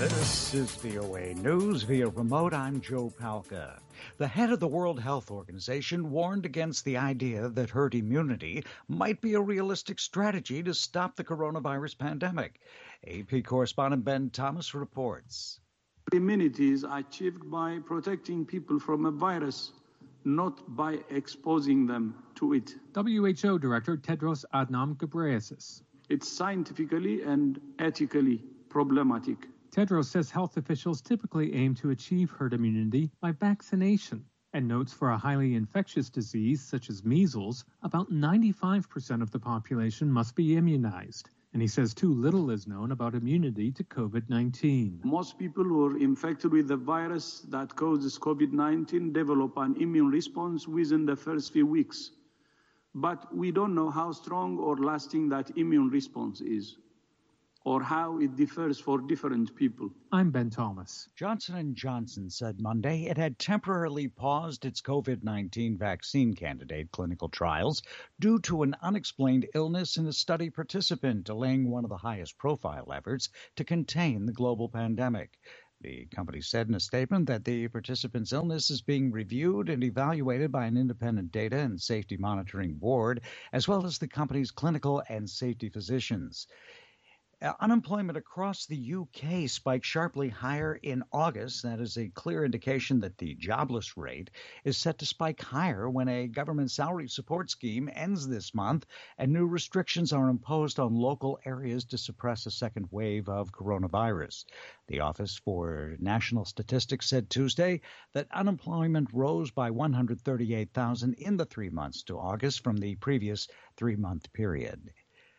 This is VOA News via remote. I'm Joe Palca. The head of the World Health Organization warned against the idea that herd immunity might be a realistic strategy to stop the coronavirus pandemic. AP correspondent Ben Thomas reports. Immunity is achieved by protecting people from a virus, not by exposing them to it. WHO Director Tedros Adhanom Ghebreyesus. It's scientifically and ethically problematic. Tedros says health officials typically aim to achieve herd immunity by vaccination and notes for a highly infectious disease such as measles, about 95% of the population must be immunized. And he says too little is known about immunity to COVID-19. Most people who are infected with the virus that causes COVID-19 develop an immune response within the first few weeks. But we don't know how strong or lasting that immune response is, or how it differs for different people. I'm Ben Thomas. Johnson & Johnson said Monday it had temporarily paused its COVID-19 vaccine candidate clinical trials due to an unexplained illness in a study participant, delaying one of the highest profile efforts to contain the global pandemic. The company said in a statement that the participant's illness is being reviewed and evaluated by an independent data and safety monitoring board, as well as the company's clinical and safety physicians. Unemployment across the UK spiked sharply higher in August. That is a clear indication that the jobless rate is set to spike higher when a government salary support scheme ends this month and new restrictions are imposed on local areas to suppress a second wave of coronavirus. The Office for National Statistics said Tuesday that unemployment rose by 138,000 in the 3 months to August from the previous 3-month period.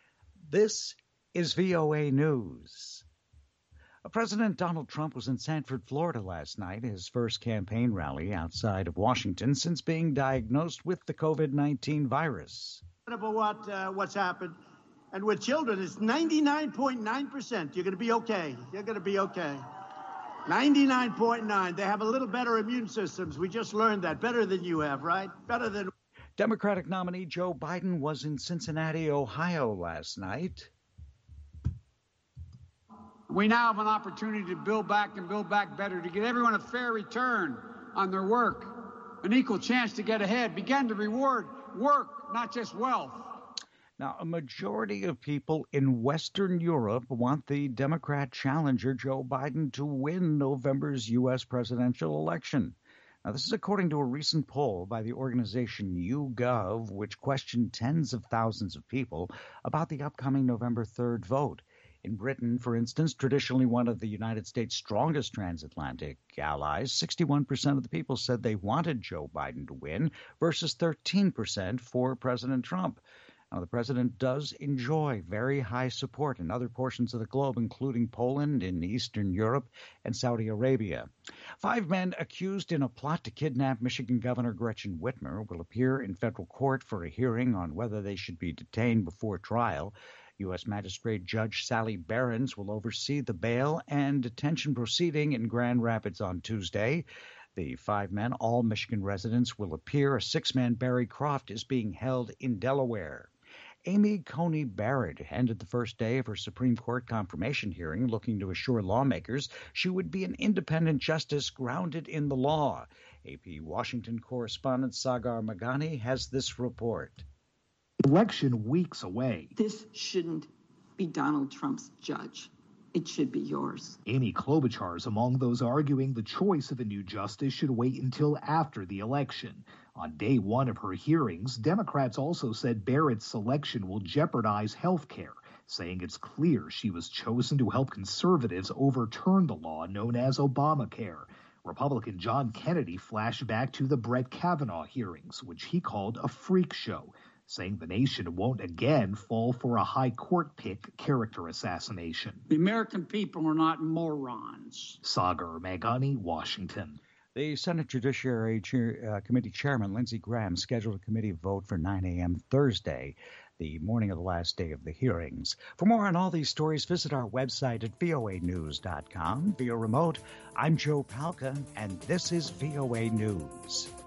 This is VOA News. President Donald Trump was in Sanford, Florida last night, his first campaign rally outside of Washington since being diagnosed with the COVID-19 virus. What's happened? And with children, it's 99.9%. You're going to be okay. You're going to be okay. 99.9. They have a little better immune systems. We just learned that. Better than you have, right? Better than... Democratic nominee Joe Biden was in Cincinnati, Ohio last night. We now have an opportunity to build back and build back better, to get everyone a fair return on their work, an equal chance to get ahead, begin to reward work, not just wealth. Now, a majority of people in Western Europe want the Democrat challenger Joe Biden to win November's U.S. presidential election. Now, this is according to a recent poll by the organization YouGov, which questioned tens of thousands of people about the upcoming November 3rd vote. In Britain, for instance, traditionally one of the United States' strongest transatlantic allies, 61% of the people said they wanted Joe Biden to win versus 13% for President Trump. Now, the president does enjoy very high support in other portions of the globe, including Poland, in Eastern Europe, and Saudi Arabia. 5 men accused in a plot to kidnap Michigan Governor Gretchen Whitmer will appear in federal court for a hearing on whether they should be detained before trial. U.S. Magistrate Judge Sally Behrens will oversee the bail and detention proceeding in Grand Rapids on Tuesday. The 5 men, all Michigan residents, will appear. A 6-man Barry Croft is being held in Delaware. Amy Coney Barrett ended the first day of her Supreme Court confirmation hearing, looking to assure lawmakers she would be an independent justice grounded in the law. AP Washington correspondent Sagar Meghani has this report. Election weeks away. This shouldn't be Donald Trump's judge. It should be yours. Amy Klobuchar is among those arguing the choice of a new justice should wait until after the election. On day 1 of her hearings, Democrats also said Barrett's selection will jeopardize health care, saying it's clear she was chosen to help conservatives overturn the law known as Obamacare. Republican John Kennedy flashed back to the Brett Kavanaugh hearings, which he called a freak show, saying the nation won't again fall for a high court pick character assassination. The American people are not morons. Sagar Meghani, Washington. The Senate Judiciary Committee Chairman Lindsey Graham scheduled a committee vote for 9 a.m. Thursday, the morning of the last day of the hearings. For more on all these stories, visit our website at voanews.com. Via remote, I'm Joe Palca, and this is VOA News.